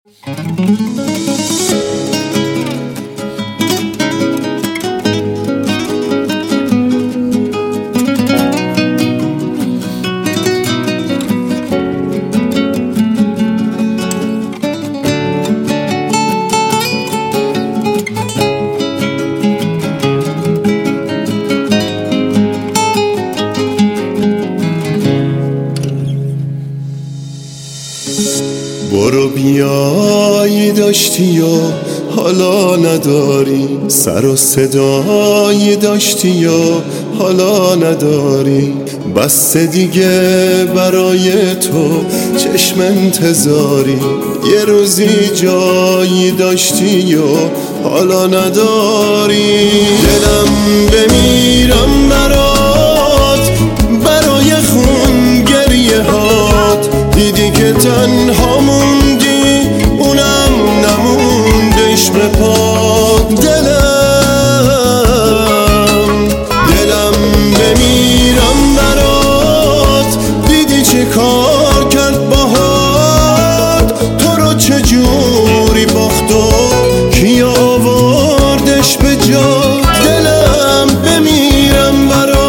برو بیایی داشتی و حالا نداری، سر و صدایی داشتی و حالا نداری. بس دیگه برای تو چشم انتظاری، یه روزی جایی داشتی و حالا نداری. دلم بمیرم برات، برای خون گریه هات، دیدی که تنها موندی اونم نمونده عشق پات. دلم بمیرم برات، دیدی چه کار کرد باهات، تو رو چجوری باخت و کی آوردش به جا. دلم بمیرم برات.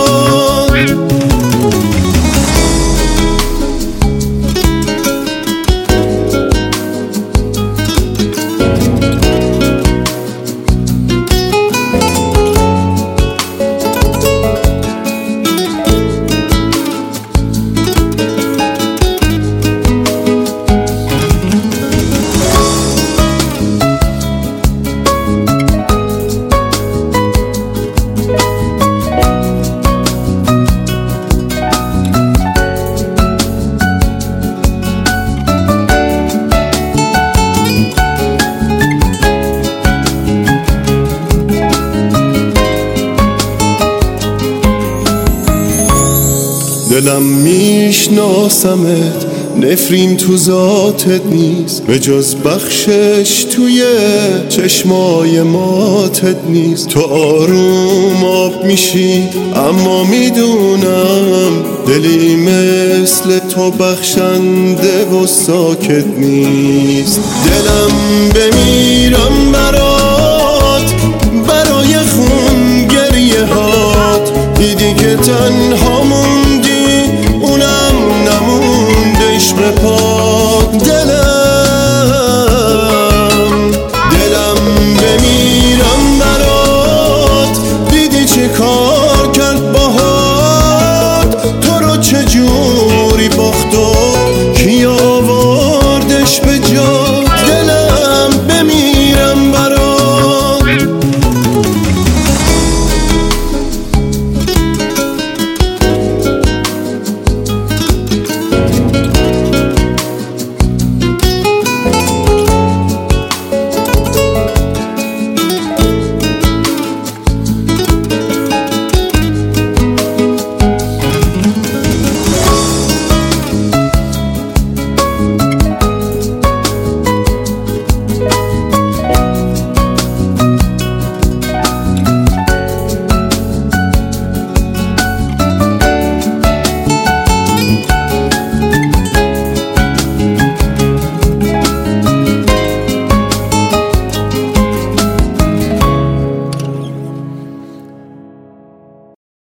دلم میشناسمت، نفرین تو ذاتت نیست، به جز بخشش توی چشمای ماتت نیست. تو آروم آب میشی اما میدونم دلی مثل تو بخشنده و ساکت نیست. دلم بمیرم برات، برای خون گریه هات، دیدی که تنها موندی اونم نمونده عشق پات.